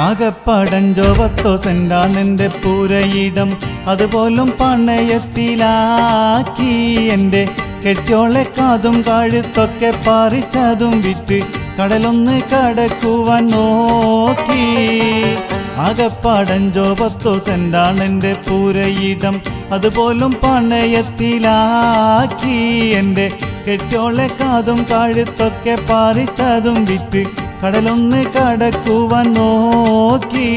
ആകെപ്പാടഞ്ചോ 10 സെന്റാണെന്റെ പുരയിടം, അതുപോലും പണയത്തിലാക്കി. എൻ്റെ കെട്ടിയോളെ കാതും കഴുത്തൊക്കെ പറിച്ചതും വിറ്റ് കടലൊന്ന് കടക്കുവാൻ നോക്കി. ആകെപ്പാടഞ്ചോ 10 സെന്റാണെന്റെ പുരയിടം, അതുപോലും പണയത്തിലാക്കി. എൻ്റെ കെട്ടിയോളെ കാതും കഴുത്തൊക്കെ പറിച്ചതും വിറ്റ് കടലൊന്ന് കടക്കുവാൻ നോക്കി.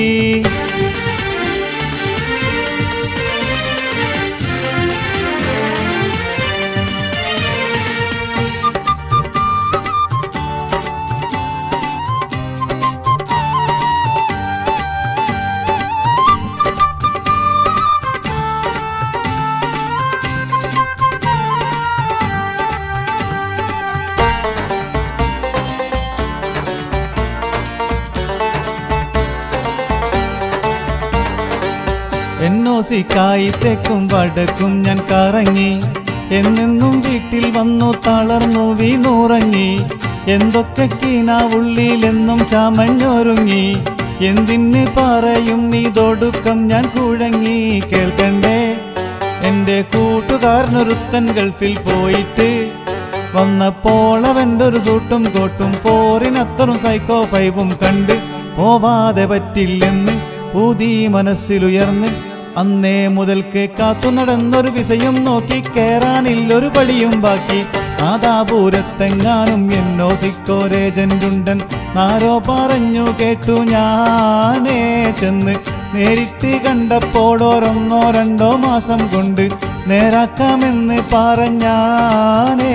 എന്നോസിക്കായി തെക്കും വടക്കും ഞാൻ കറങ്ങി, എന്നെന്നും വീട്ടിൽ വന്നു തളർന്നു വീണുറങ്ങി. എന്തൊക്കെ കീനാവുള്ളിലെന്നും ചമഞ്ഞൊരുങ്ങി, എന്തിന് പറയും ഇതൊടുക്കം ഞാൻ കുഴങ്ങി. കേൾക്കണ്ടേ എൻ്റെ കൂട്ടുകാരനൊരുത്തൻ ഗൾഫിൽ പോയിട്ട് വന്നപ്പോൾ അവൻ്റെ ഒരു സൂട്ടും കോട്ടും പോറിനത്തറും സൈക്കോ 5ഉം കണ്ട് പോവാതെ പറ്റില്ലെന്ന് പൂതി മനസ്സിലുയർന്ന് അന്നേ മുതൽക്ക് കാത്തു നടന്നൊരു വിസയും നോക്കി കയറാനില്ലൊരു പടിയും ബാക്കി. നാദാപൂരത്തെങ്ങാനും എന്നോസിക്കോരേജന്റുണ്ടൻ ആരോ പറഞ്ഞു കേട്ടു. ഞാനേ ചെന്ന് നേരിട്ട് കണ്ടപ്പോൾ 1-2 മാസം കൊണ്ട് നേരാക്കാമെന്ന് പറഞ്ഞാനേ.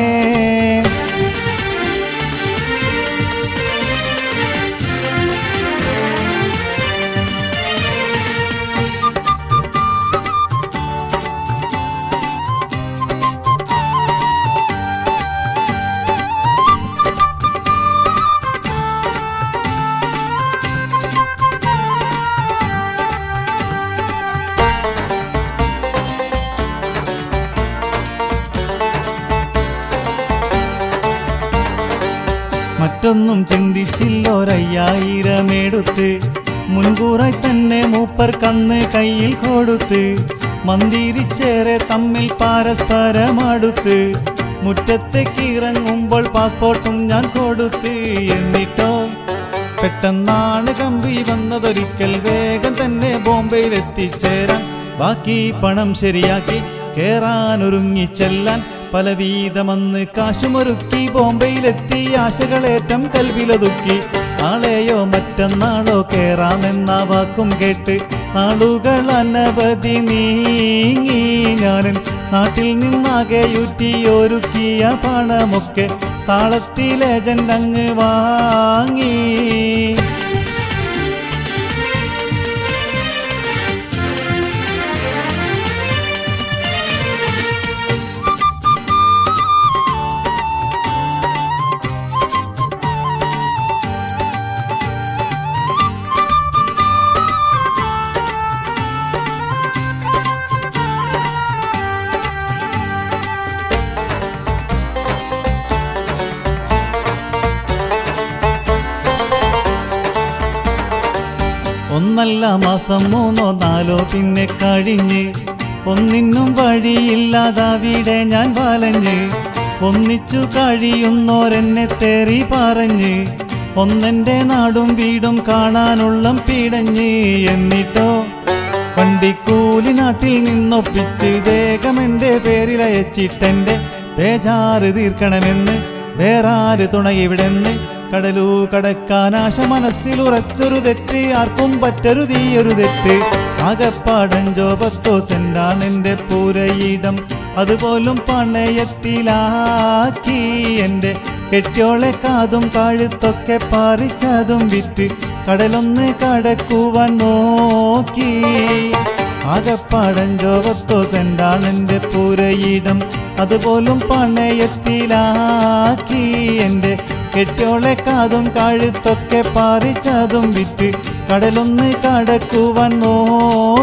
മറ്റൊന്നും ചിന്തിച്ചില്ലൊരു5000 എടുത്ത് മുൻകൂറായി തന്നെ മൂപ്പർ കന്ന് കയ്യിൽ കൊടുത്ത് മന്ദിരിച്ചേറെ തമ്മിൽ പരസ്പരമടുത്ത് മുറ്റത്തേക്ക് ഇറങ്ങുമ്പോൾ പാസ്പോർട്ടും ഞാൻ കൊടുത്ത്. എന്നിട്ടോ പെട്ടെന്നാണ് കമ്പി വന്നതൊരിക്കൽ വേഗം തന്നെ ബോംബെയിലെത്തിച്ചേരാൻ ബാക്കി പണം ശരിയാക്കി കേറാനൊരുങ്ങിച്ചെല്ലാൻ പലവീതമന്ന് കാശുമൊരുക്കി ബോംബെയിലെത്തി ആശകളേറ്റം കൽവിലൊതുക്കി. നാളെയോ മറ്റന്നാളോ കേറാമെന്ന വാക്കും കേട്ട് നാളുകൾ അനവധി നീങ്ങി. ഞാൻ നാട്ടിൽ നിന്നാകെ യൂറ്റിയൊരുക്കിയ പണമൊക്കെ താളത്തിൽ ഏജന്റ് അങ്ങ് വാങ്ങി. ഒന്നല്ല മാസം 3-4 പിന്നെ കഴിഞ്ഞ് ഒന്നിനും വഴിയില്ലാതാവിടെ ഞാൻ വലഞ്ഞ്. ഒന്നിച്ചു കഴിയുന്നോരെന്നെ തേറി പറഞ്ഞ് ഒന്നെൻ്റെ നാടും വീടും കാണാനുള്ള പീടഞ്ഞ്. എന്നിട്ടോ വണ്ടിക്കൂലി നാട്ടിൽ നിന്നൊപ്പിച്ച് വേഗം എൻ്റെ പേരിലയച്ചിട്ടെൻ്റെ ബേജാറ് തീർക്കണമെന്ന് വേറാര് തുണയിവിടെന്ന്. കടലു കടക്കാൻ ആശ മനസ്സിലുറച്ചൊരു തെറ്റ്, ആർക്കും പറ്റരുതീയൊരു തെറ്റ്. ആകെപ്പാടഞ്ചോ 10 സെന്റാണെന്റെ പുരയിടം, അതുപോലും പണയത്തിലാക്കി. എൻ്റെ കെട്ടിയോളെ കാതും കഴുത്തൊക്കെ പറിച്ചതും വിറ്റ് കടലൊന്ന് കടക്കുവാൻ നോക്കി. ആകെപ്പാടഞ്ചോ 10 സെന്റാണെന്റെ പുരയിടം, അതുപോലും പണയത്തിലാക്കി. എൻ്റെ കെട്ടിയോളെ കാതും കഴുത്തൊക്കെ പറിച്ചതും വിറ്റ് കടലൊന്ന് കടക്കുവാൻ നോക്കി.